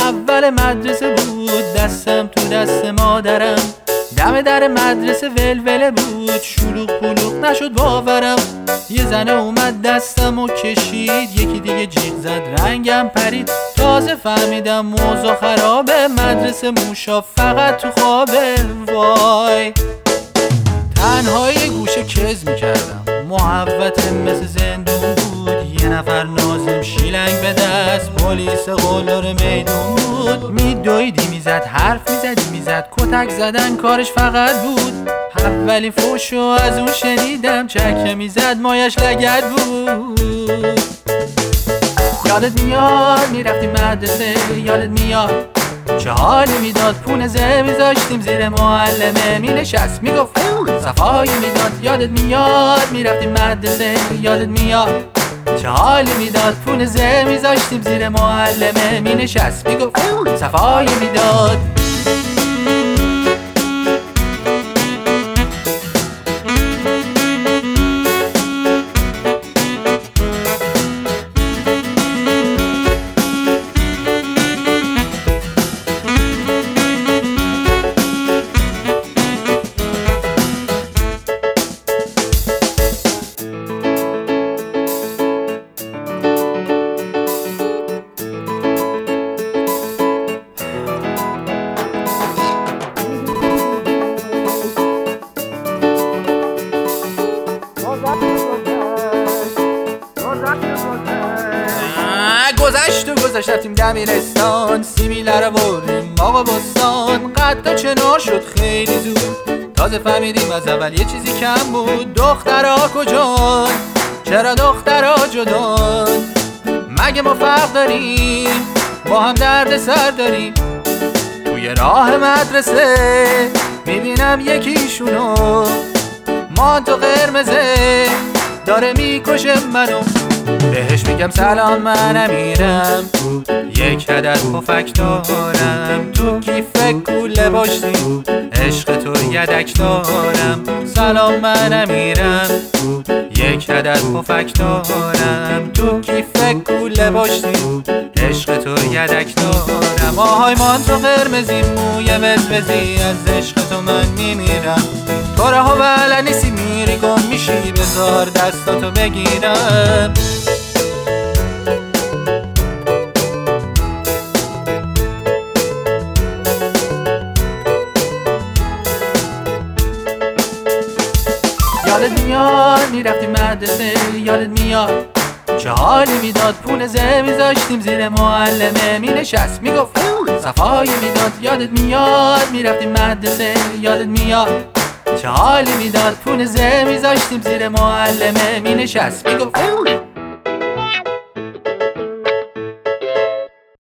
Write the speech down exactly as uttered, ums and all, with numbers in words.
اول مدرسه بود، دستم تو دست مادرم، دم در مدرسه ولوله بود، شلوغ پلوغ نشد باورم. یه زنه اومد دستم و کشید، یکی دیگه جیغ زد رنگم پرید. تازه فهمیدم موضوع خرابه، مدرسه موشا فقط تو خوابه. وای تنهایی گوشه کز میکردم، محوطه مثل زندون بود. یه نفر نازم شیلنگ به دست، پلیس قلدر میدون بود. میدویدی میزد، حرف میزدی میزد، کتک زدن کارش فقط بود. اولی فوشو از اون شنیدم، چکه میزد مایش لگد بود. یادت میاد میرفتیم مدرسه، یادت میاد چه حالی میداد، پونزه میذاشتیم زیر معلمه، مینشست میگفت صفایی میداد. یادت میاد میرفتیم مدرسه، یادت میاد چه حالی میداد، پونزه میذاشتیم زیر معلمه، مینشست میگفت صفایی میداد. گذشت و گذشت رفتیم دبیرستان، سیبیله رو بردیم آقا بستان. قد چنار شد خیلی زود، تازه فهمیدیم از اول یه چیزی کم بود. دخترها کجان؟ چرا دخترها جدان؟ مگه ما فرق داریم؟ با هم درد سر داریم. توی راه مدرسه میبینم یکیشونو، مان تو قرمزه داره میکشه منو. بهش میگم سلام من امیرم، یک عدد پفک دارم، تو کیف کوله باشی عشق تو یدک دارم. سلام من امیرم، یک عدد پفک دارم، تو کیف کوله باشی عشق تو یدک دارم. آهای مان تو قرمزی موی وزوزی، از عشق تو من میمیرم. تو راه بلد نیستی میری گم میشی، بذار دستاتو بگیرم. یادت میاد میرفتیم مدرسه، یادت میاد چه حالی میداد، پونزه میذاشتیم زیر معلمه، مینشست میگفت صفایی میداد. یادت میاد میرفتیم مدرسه، یادت میاد چه حالی میداد، پونزه میذاشتیم زیر معلمه، مینشست میگفت